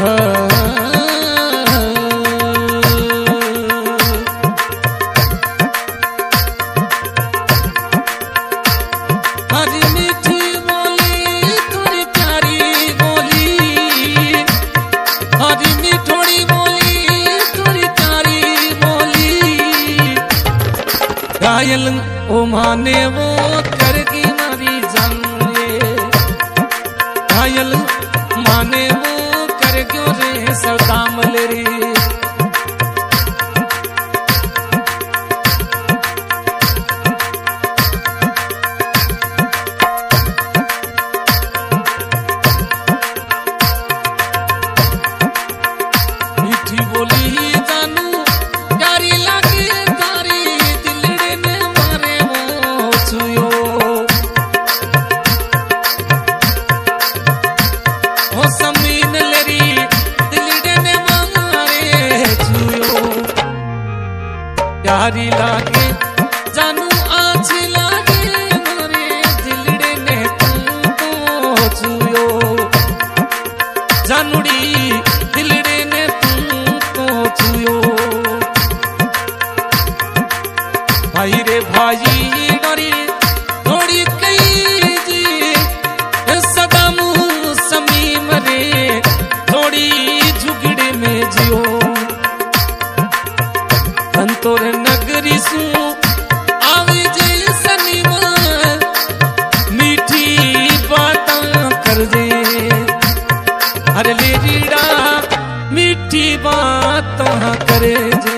घायल ओ माने वो करगी मारी जान रे, घायल माने वो करग्यो रे सदाम रे। मीठी बोली जानू प्यारी लागे तारी दिलड़े ने मारे वो छुयो, ओ समीन लेरी दिलड़े ने मारे छुयो। प्यारी लागे जानू अच्छी लागे मारे दिलड़े ने तुमको छुयो, जानूड़ी दिलड़े ने तुमको छुयो। भाई रे भाई डोरी थोड़ी कई जी सदाम समीम रे थोड़ी झुगड़े में जियो। अंतोर नगरी सू आवे जे सनीमा मीठी बातां कर जे, अरे ले रीड़ा मीठी बातां करे जे।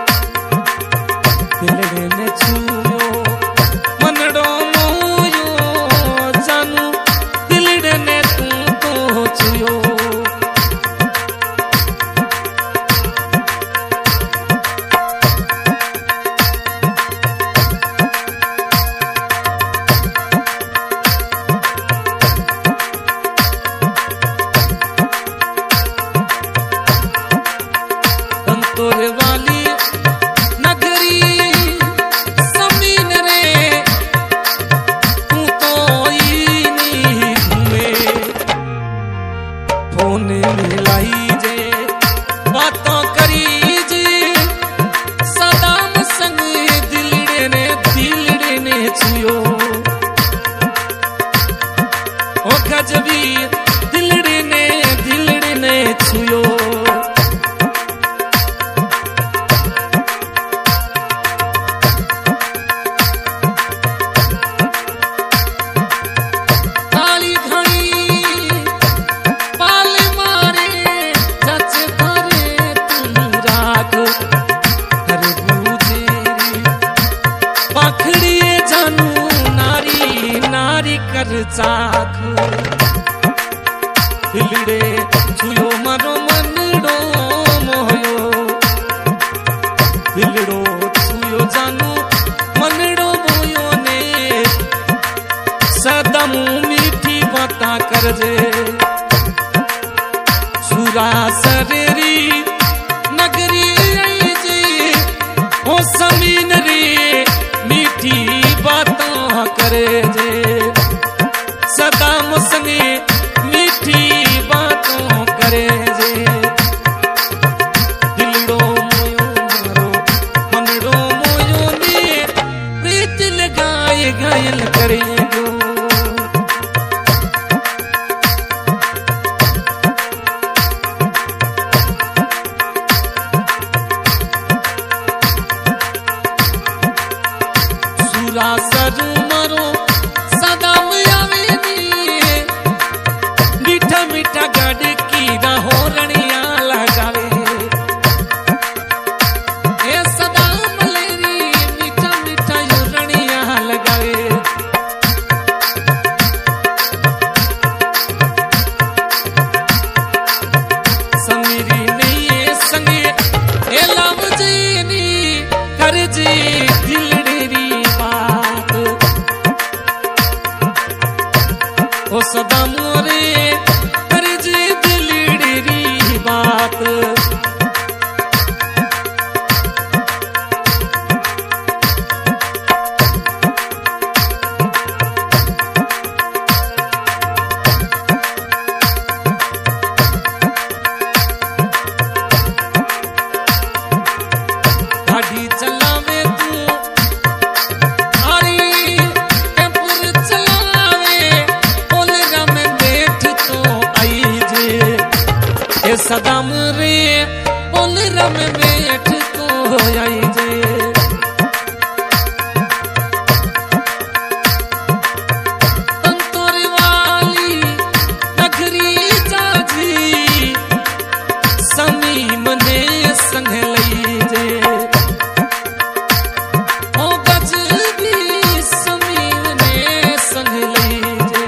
दिलड़े ने छुयो मनड़ो मोयो जानू दिलड़े ने तुमको छुयो। अंतोर वाली नगरी समीन रे तू तो इनी घूमे, फोन मिलाई जे बातों करी जे सदाम संग दिलड़े ने छुयो। ओ गजबी दिलड़े ने छुयो। पाखड़िए जानू नारी नारी कर चाख, दिलड़े छुयो मारो मनड़ो मोयो, दिलड़ो छुयो जानू मनड़ो मोयो ने सदाम मीठी बातां कर जे। सुरा सरेरी नगरी आई जे ओ समीन रे मीठी बातां करे जे, सदाम संगे मीठी बातों करे जे। दिलड़ो मोयो मारो मनड़ो मोयो ने प्रीत लगाए घायल करे जो। सरू मारो सदाम आवे नी मीठा मीठा गाड़ी की होरणिया लगावे। ए सदाम लेरी मीठा मीठा होरणिया लगावे। समीरी नहीं संगे ए लाभ जी कर जी दिलड़ेरी ओ सदाम रे कर जी दिलड़ेरी बात। ये सदाम रे बोल रम बैठ को आई जे तंतोर वाली नगरी जाजी समीम ने संग लई जे ओ गज भी समीम ने संग लई जे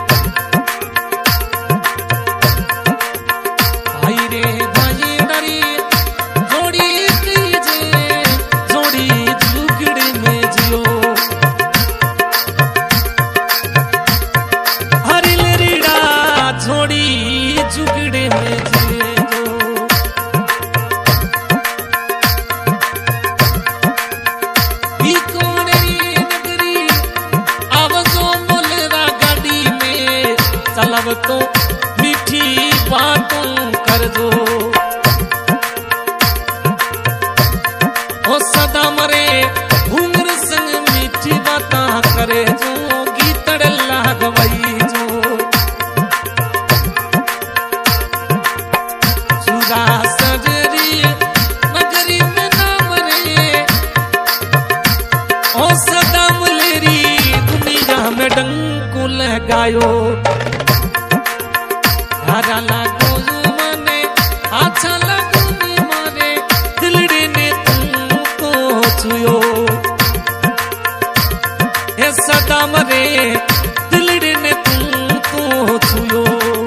भाई रे भाई डरी जोड़ी कीजे जोड़ी झुगड़े में जियो हरिल रीड़ा जोड़ी झुगड़े में जियो चलब तो मीठी बातों कर दो ओ सदा मरे घूंगर संग मीठी बातां करे जो गीतड़ लागवई जो सुरा सजरी नगरी में नाम रे ओ सदा मलेरी दुनिया में डंको लगायो हरा लागो मने अच्छा लागो नी मारे दिलड़े ने तुमको छुयो हे सदा मरे दिलड़े ने तुमको छुयो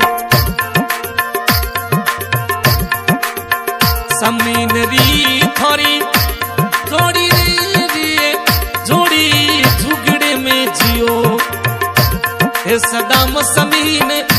समीन री थोड़ी जोड़ी रे जोड़ी झुगड़े में जियो हे सदाम समीन